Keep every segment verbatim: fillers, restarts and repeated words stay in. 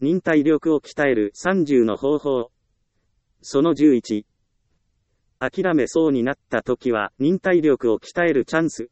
忍耐力を鍛えるさんじゅうの方法。そのじゅういち。諦めそうになった時は忍耐力を鍛えるチャンス。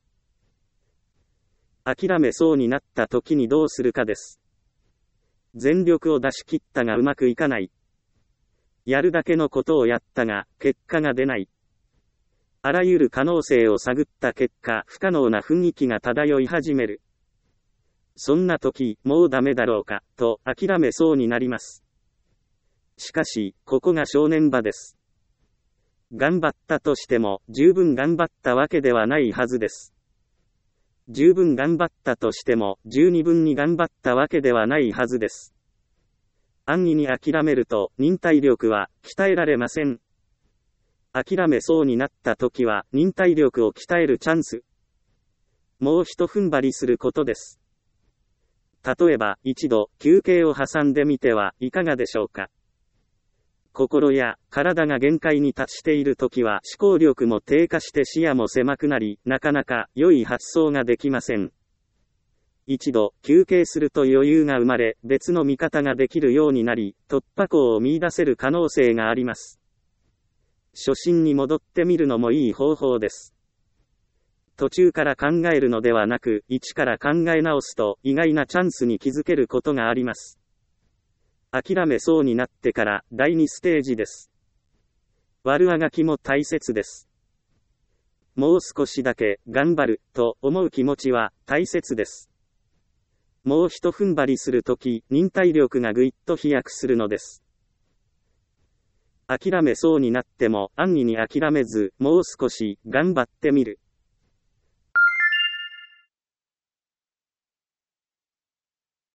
諦めそうになった時にどうするかです。全力を出し切ったがうまくいかない。やるだけのことをやったが結果が出ない。あらゆる可能性を探った結果、不可能な雰囲気が漂い始める。そんな時、もうダメだろうか、と諦めそうになります。しかし、ここが正念場です。頑張ったとしても、十分頑張ったわけではないはずです。十分頑張ったとしても、十二分に頑張ったわけではないはずです。安易に諦めると、忍耐力は鍛えられません。諦めそうになった時は、忍耐力を鍛えるチャンス。もう一踏ん張りすることです。例えば、一度、休憩を挟んでみてはいかがでしょうか。心や体が限界に達しているときは思考力も低下して視野も狭くなり、なかなか良い発想ができません。一度休憩すると余裕が生まれ、別の見方ができるようになり、突破口を見出せる可能性があります。初心に戻ってみるのもいい方法です。途中から考えるのではなく、一から考え直すと意外なチャンスに気づけることがあります。諦めそうになってからだいにステージです。悪あがきも大切です。もう少しだけ頑張ると思う気持ちは大切です。もう一踏ん張りするとき、忍耐力がぐいっと飛躍するのです。諦めそうになっても安易に諦めず、もう少し頑張ってみる。